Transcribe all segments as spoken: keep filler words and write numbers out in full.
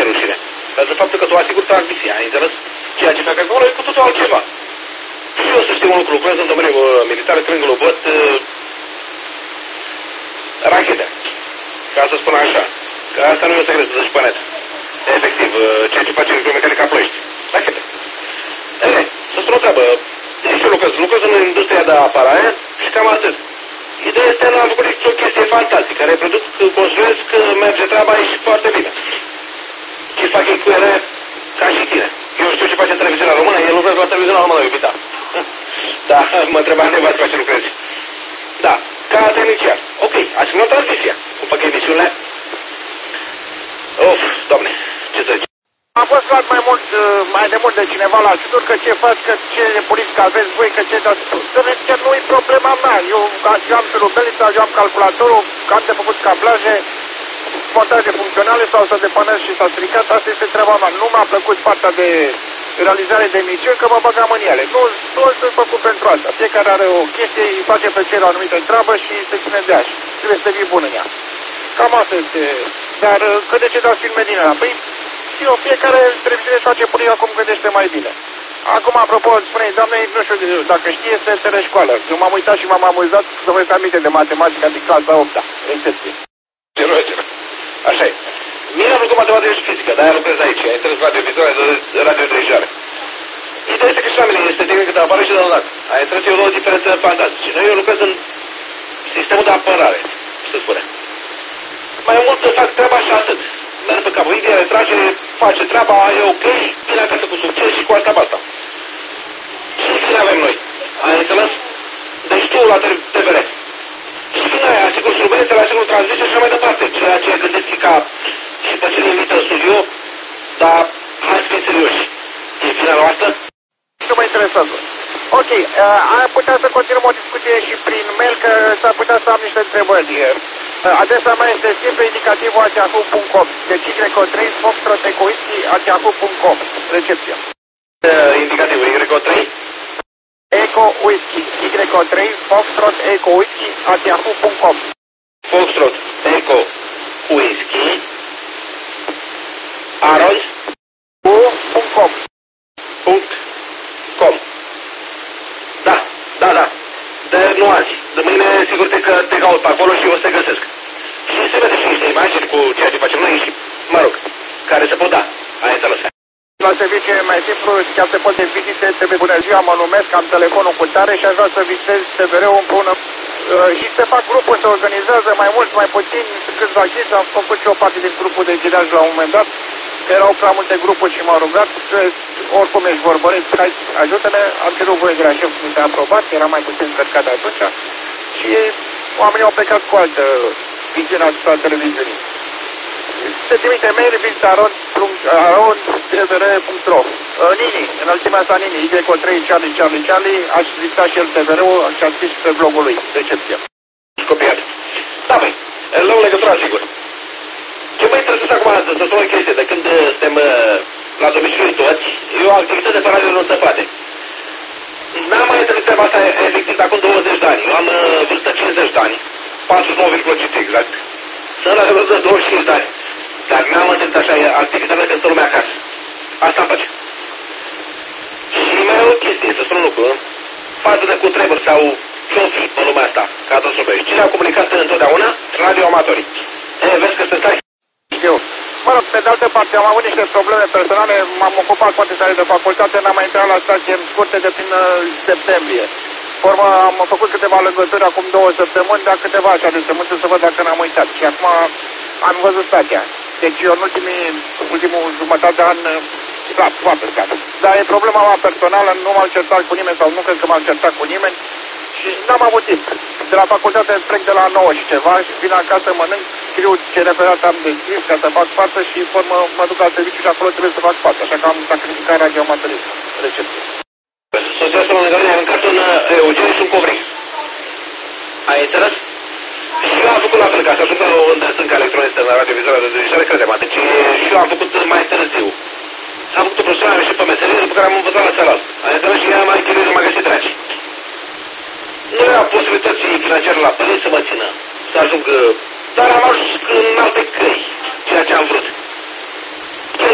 rușine. Pentru faptul că tu asiguri transmisia, ai înțeles? Ceea ce fac acolo e cu totul altceva. Și eu să știu un lucru, lucrez în domeniul uh, militar, când globot uh, rachete. Ca să spun așa. Că asta nu e un secret, să zici pe net. Efectiv, uh, ceea ce face mecanică Ploiești. Rachete. E, să spun o treabă. Și eu lucrez, lucrez în industria de apărare și cam atât. Ideea este că am făcut o chestie fantastică, reproduc, construiesc, merge treaba și foarte bine. Și fac ei cu ele ca și tine. Eu știu ce face televiziunea română, el lucrează la televiziunea română, iubita. Da, mă întreba nevastă la ce lucrezi. Da, ca tehnician. Ok, ați filmat transmisia. Cum fac emisiunile? Of, doamne, ce să zici? Am fost luat mai mult, mai de mult de cineva la ajutor, că ce faci, că ce politică aveți voi, că ce dați... Că nu-i problema mea. Eu, eu am celubelița, eu am calculatorul, am de făcut cablaje, montaje funcționale sau să depănesc și s-a stricat, asta este treaba mea. Nu mi-a plăcut partea de realizare de emisiuni, că mă băgam în ele. Nu, nu sunt făcut pentru asta. Fiecare are o chestie, îi face pe cel o anumită treabă și se ține de așa. Trebuie să fii bun în ea. Cam asta este. Dar că de ce dați filme din ăla? Păi, eu, fiecare televiziune își face politica cum gândește mai bine. Acum, apropo, spune, doamne, nu știu, dacă știe, este teleșcoală. Eu m-am uitat și m-am amuzat să vă aminte de matematică din clasa a opta. Recepție. Genul ăsta. Așa e. Mie am făcut matematică și fizică, dar-aia lucrez aici. Ai înțeles radiovizoare, radioderijare. Ideea este că și la mine este tehnică de apărare și de donat. Ai înțeles, eu o diferență fantastică. Noi eu lucrez în sistemul de apărare, să spune. Mai mult fac treaba și atât. Merg pe capul, India retrage, face treaba, e ok, vine acasă cu succes și cu asta basta. Și cine avem noi? Ai înțeles? Deci tu la T V R. Și vine aia, asigur survelențele, asigur transmisie și așa mai departe. Ceea ce gândesc ca și pe cine invită în studio, dar hai să fim serioși. E finalul asta? Nu mă interesează. Ok, uh, am putea să continuăm o discuție și prin mail, că s-ar putea să am niște întrebări. Uh, adresa mea este simplu indicativul at yahoo punct com. Deci Y trei Foxtrot Eco Whisky at yahoo punct com. Recepția. Uh, indicativul Y trei? Eco Whisky. Y trei Foxtrot Eco Whisky at yahoo punct com. Foxtrot Eco Whisky Arond punct com. Punct com. Da, da, da. De nu azi. De mâine sigur te, că te caut pe acolo și o să te găsesc. Și se vede și niște imagini cu ceea ce facem noi și, mă rog, care se pot da. Ai înțeles. La serviciu e mai simplu, chiar se pot de vizite, trebuie bună ziua, mă numesc, am telefonul cu tare și aș vrea să vizitez T V R-ul împreună. Uh, și se fac grupuri, se organizează mai mult, mai puțin, câțiva ghizi, am făcut și o parte din grupul de ghidaj la un moment dat, că erau prea multe grupuri și m-au rugat, că, oricum ești vorbăresc, hai, ajută-ne, am cerut voie de la șef, mi s-a aprobat, era mai puțin încărcat de atunci și oamenii au plecat cu altă viziune asupra televiziunii. Se trimite mail, vizitaron t v r punct ro. Nini, înălțimea sa Nini, Y trei Charlie Charlie Charlie, aș vizita și el T V R-ul și a scris pe blogul lui, recepția. Copiat. Da, băi, la o legătură, sigur. Ce mă interesează acum să spun o chestie, de când suntem la domiciliu toți, e o activitate pe radio nu se poate. N-am mai întâlnit treaba asta efectiv de acum douăzeci de ani. Eu am vârstă cincizeci de ani, patruzeci și nouă virgulă cinci exact. Sunt la vârstă douăzeci și cinci de ani. Dar n-am întâlnit așa activitatea când stă lumea acasă. Asta îmi place. Și mai e o chestie, să spun un lucru. Față de cutremur sau ce-o fi pe lumea asta, catastrofe. Cine a comunicat întotdeauna? Radioamatorii. E, vezi că sunt tari. Eu. Mă rog, pe de altă parte, am avut niște probleme personale, m-am ocupat foarte tare de facultate, n-am mai intrat la stație în scurte de prin uh, septembrie. Formă, am făcut câteva legături acum două săptămâni, dar câteva așa de sămânță să văd dacă n-am uitat. Și acum am văzut stația. Deci eu în ultimii, ultimul jumătate de an, da, foarte scat. Dar e problema mea personală, nu m-am certat cu nimeni sau nu cred că m-am certat cu nimeni și n-am avut timp. De la facultate plec de la nouă și ceva și vin acasă, mănânc, scriu ce referat am de scris ca să fac față și formă mă duc la serviciu și acolo trebuie să fac față. Așa că am sacrificat radioamatorism. Recepție. Soția asta lângă mine a mâncat un Eugen și un covric. Ai înțeles? Și eu am făcut la fel, ca să ajung la unde sunt ca electronistă în radiovizoare de derijare, crede-mă. Deci și eu am făcut mai târziu. Am făcut o profesionă, am ieșit pe meserie, după care am învățat la țealalt. Ai înțeles? Și ea mai chinuit, m-a găsit dragi. Nu era posibilității financiare la părinți să mă țină, să ajung, dar am ajuns în alte căi, ceea ce am vrut.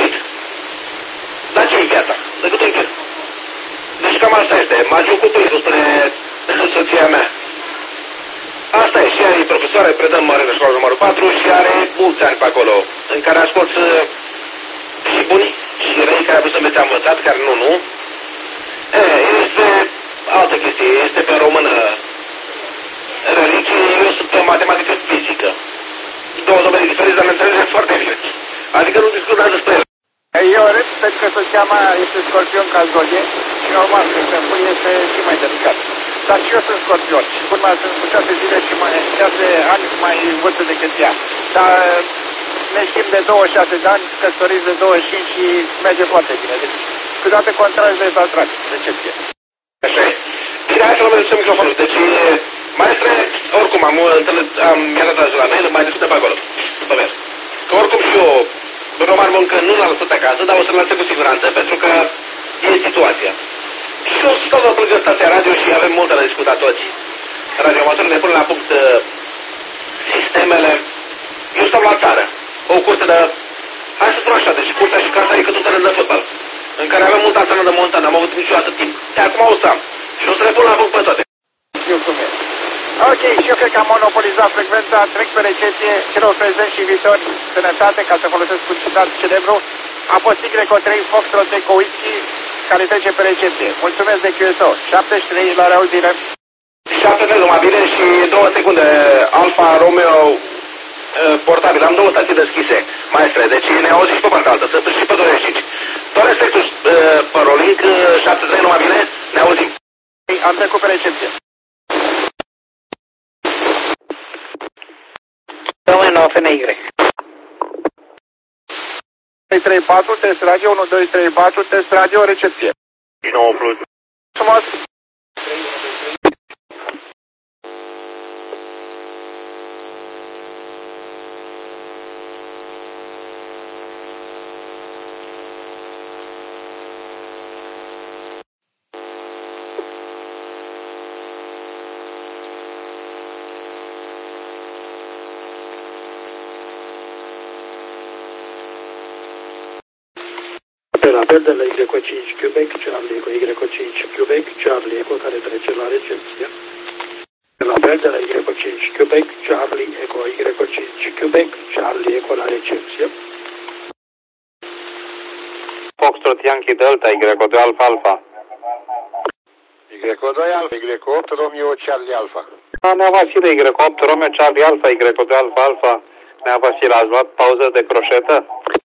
Magiu cu turismul, spune soția mea. Asta e, și ea e profesoară, predăm mare de școală numărul patru și are mulți ani pe acolo, în care a scos și buni și răi care a vrut să învețe învățat, care nu, nu. E, este altă chestie, este pe română religie, eu sunt pe matematică fizică. Două domenii diferite, dar ne înțelegem foarte bine. Adică nu discutăm despre el. Eu râd pentru că soția mea este scorpion ca zodie și normal că timpul este și mai delicat. Dar și eu sunt scorpion și cum mai sunt cu șase zile și mai șase ani mai vârstă decât ea. Dar ne știm de douăzeci și șase de ani, căsătoriți de douăzeci și cinci și merge foarte bine. Deci câteodată contrarele de atrag, decepție. Așa e. Bine, hai să luăm să microfonul. Deci, maestre, oricum am întâlnit, am mi-a dat la mail, mai discutăm pe acolo. Pe mers. Că oricum și eu, Roman Moncă nu l-a lăsat acasă, dar o să-l lăsă cu siguranță, pentru că e situația. Și eu stau la lângă stația radio și avem multe la discutat toți. Radioamatorii ne pun la punct uh, sistemele. Eu stau la țară, o curte de... Hai să spun așa, deci curtea și casa e cât un teren de fotbal, în care avem multă antrenă de montană, am avut niciodată timp. De acum o să am. Și o să le pun la punct pe toate. Eu cum e. Ok, și eu cred că am monopolizat frecvența, trec pe recepție, celor prezenți și viitori, sănătate, ca să folosesc un citat celebru, a fost Y trei Foxtrot Eco Whisky, care trece pe recepție. Mulțumesc de Q S O. șaptezeci și trei, la reauzire. șapte trei, numai bine și două secunde. Alfa Romeo portabil. Am două stații deschise, maestre, deci ne auzi și pe partea altă, să și pe douăzeci și cinci. Tot respectul pe Rolink, șapte trei, numai bine, ne auzim. Am trecut pe recepție. Domnule F N Y. trei trei patru, test radio, unu doi trei patru, test radio, recepție. nouă plus. Frumos. Apel de la Y cinci Quebec, Charlie Eco Y cinci Quebec, Charlie Eco care trece la recepție. Apel de la Y cinci Quebec, Charlie Eco Y cinci Quebec, Charlie Eco la recepție. Foxtrot Yankee Delta, Y doi Alfa Alfa. Y doi Alfa, Y opt Romeo Charlie Alfa. Nea Vasile, Y opt Romeo Charlie Alfa, Y doi Alfa Alfa. Nea Vasile, ați luat pauză de croșetă?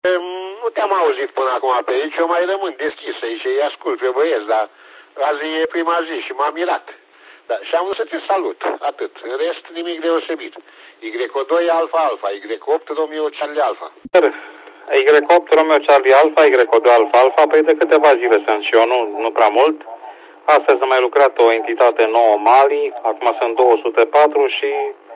Nu te-am auzit până acum pe aici, eu mai rămân deschis aici, îi ascult pe băieți, dar azi e prima zi și m-am mirat. Da, și am vrut să te salut, atât. În rest, nimic deosebit. Y doi Alfa Alfa, Y opt Romeo Charlie Alfa. Y opt Romeo Charlie Alfa, Y doi Alfa Alfa, păi de câteva zile sunt și eu, nu, nu prea mult. Astăzi am mai lucrat o entitate nouă, Mali, acum sunt două sute patru și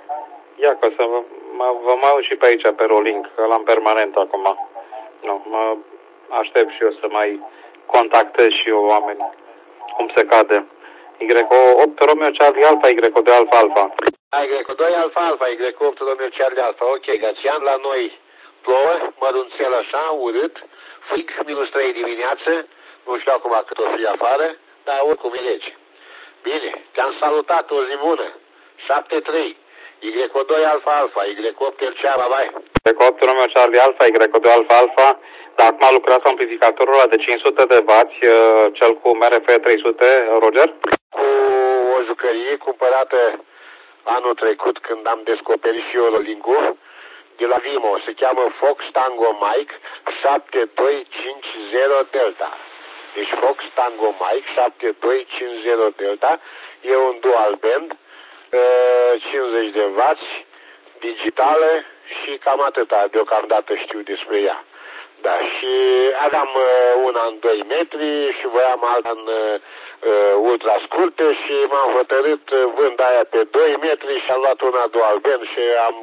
ia că să vă, mă, vă mai aud și pe aici, pe Rolink, că l-am permanent acum. Nu, mă aștept și eu să mai contactez și eu oameni, cum se cade. Y opt Romeo Charlie Alfa, Y doi Alfa Alfa. Y doi Alfa Alfa, Y opt Romeo Charlie Alfa, ok, Gațian, la noi plouă, mărunțel așa, urât, frig, minus trei dimineață, nu știu acum cât o fi afară, dar oricum e lege. Bine, te-am salutat, o zi bună, șapte trei. Y doi Alfa Alfa, Y opt Terceara, vai. Y opt Romeo Charlie Alfa, Y doi Alfa Alfa, dar acum lucrați amplificatorul ăla de cinci sute de wați, cel cu M R F trei sute, Roger? Cu o jucărie cumpărată anul trecut când am descoperit și eu Rolink-ul, de la Vimo, se cheamă Fox Tango Mike șapte doi cinci zero Delta. Deci Fox Tango Mike șapte doi cinci zero Delta, e un dual band, cincizeci de wați, digitală și cam atâta deocamdată știu despre ea. Da, și aveam uh, una în doi metri și voiam alta în uh, ultra scurte și m-am hotărât uh, vând aia pe doi metri și am luat una dual band și am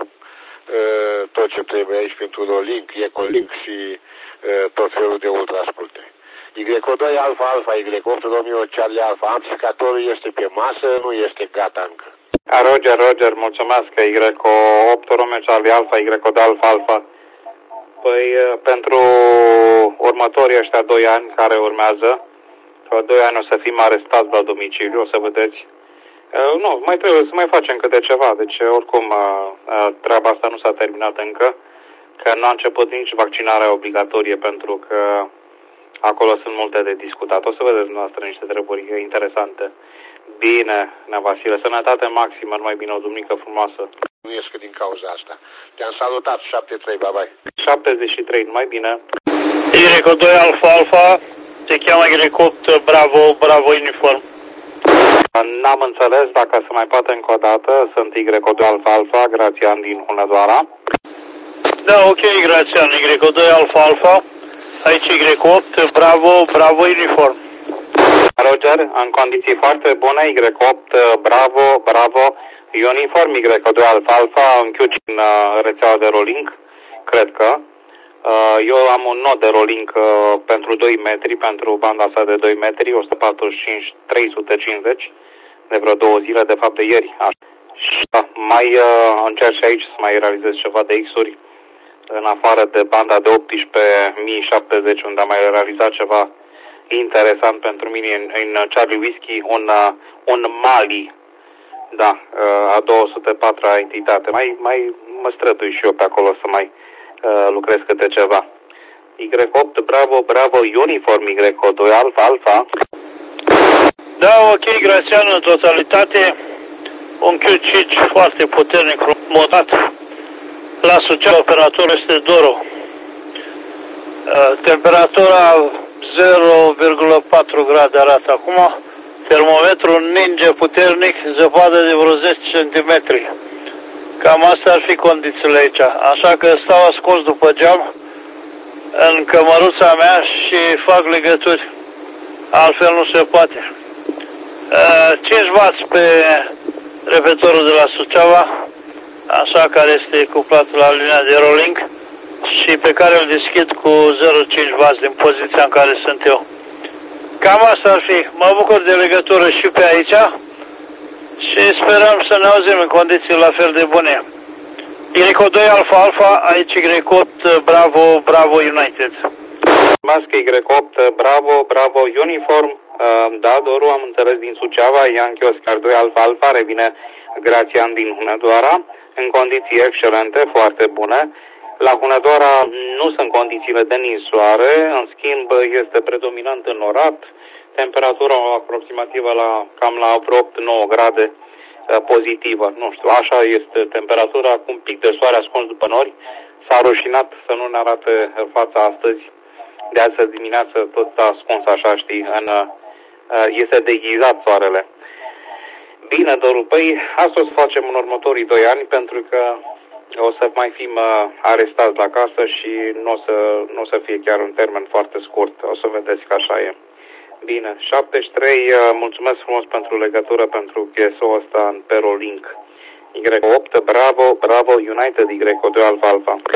uh, tot ce trebuie aici pentru Rolink, Ecolink și uh, tot felul de ultra scurte. Y doi Alfa Alfa, Y opt Romeo Charlie Alfa, amplificatorul este pe masă, nu este gata încă. Roger, Roger, mulțumesc, Y opt Romeo Charlie Alfa, Y doi Alfa Alfa. Păi pentru următorii ăștia doi ani care urmează, că doi ani o să fim arestați la domiciliu, o să vedeți. Uh, nu, mai trebuie să mai facem câte ceva, deci oricum uh, uh, treaba asta nu s-a terminat încă, că nu a început nici vaccinarea obligatorie pentru că acolo sunt multe de discutat. O să vedeți dumneavoastră niște treburi interesante. Bine, Nea Vasile, sănătate maximă, numai bine, o duminică frumoasă. Nu ies că din cauza asta. Te-am salutat, șaptezeci și trei, bye bye. șaptezeci și trei, numai bine. Y doi Alfa Alfa, se cheamă Y opt Bravo, Bravo Uniform. N-am înțeles dacă se mai poate încă o dată. Sunt Y doi Alfa Alfa, Grațian din Hunedoara. Da, ok, Grațian, Y doi Alfa Alfa, aici Y opt Bravo, Bravo Uniform. Roger, în condiții foarte bune, Y opt Bravo, Bravo Uniform, Y doi Alfa Alfa, închiuci în uh, rețeaua de rolling, cred că. Uh, eu am un nod de rolling uh, pentru doi metri, pentru banda asta de doi metri, o sută patruzeci și cinci trei sute cincizeci, de vreo două zile, de fapt de ieri. Și uh, mai uh, încerc și aici să mai realizez ceva de X-uri, în afară de banda de optsprezece mii șaptezeci, unde am mai realizat ceva interesant pentru mine în, în Charlie Whiskey, un, uh, un Mali, da, uh, a două sute patra entitate. Mai, mai mă strădui și eu pe acolo să mai uh, lucrez câte ceva. Y opt Bravo, Bravo Uniform, Y doi Alfa Alfa. Da, ok, Grațian, în totalitate, un Q cinci foarte puternic, modat. La Suceava, operatorul este Doro. Uh, temperatura zero virgulă patru grade arată acum. Termometrul ninge puternic, zăpadă de vreo zece centimetri. Cam astea ar fi condițiile aici. Așa că stau ascuns după geam în cămăruța mea și fac legături. Altfel nu se poate. Uh, cinci wați pe repetorul de la Suceava, așa, care este cuplat la linia de rolling și pe care îl deschid cu zero virgulă cinci wați din poziția în care sunt eu. Cam asta ar fi. Mă bucur de legătură și pe aici și sperăm să ne auzim în condiții la fel de bune. Y doi Alfa Alfa, aici Y opt Bravo, Bravo United. Mulțumesc, Y opt Bravo, Bravo Uniform. Da, Doru, am înțeles din Suceava, Yankee Oscar doi Alfa Alfa, revine Grațian din Hunedoara, în condiții excelente, foarte bune. La Hunedoara nu sunt condițiile de ninsoare, în schimb este predominant înnorat, temperatura aproximativă la cam la vreo opt nouă grade pozitivă. Nu știu, așa este temperatura, cu un pic de soare ascuns după nori. S-a rușinat să nu ne arate fața astăzi, de astăzi dimineață tot ascuns așa, știi, în, este deghizat soarele. Bine, Doru, păi asta o să facem în următorii doi ani, pentru că o să mai fim uh, arestați la casă și nu o, să, nu o să fie chiar un termen foarte scurt. O să vedeți că așa e. Bine, șaptezeci și trei, uh, mulțumesc frumos pentru legătură, pentru G S O-ul ăsta în Perolink. Y opt, Bravo, Bravo, United, Y doi Alfa Alfa.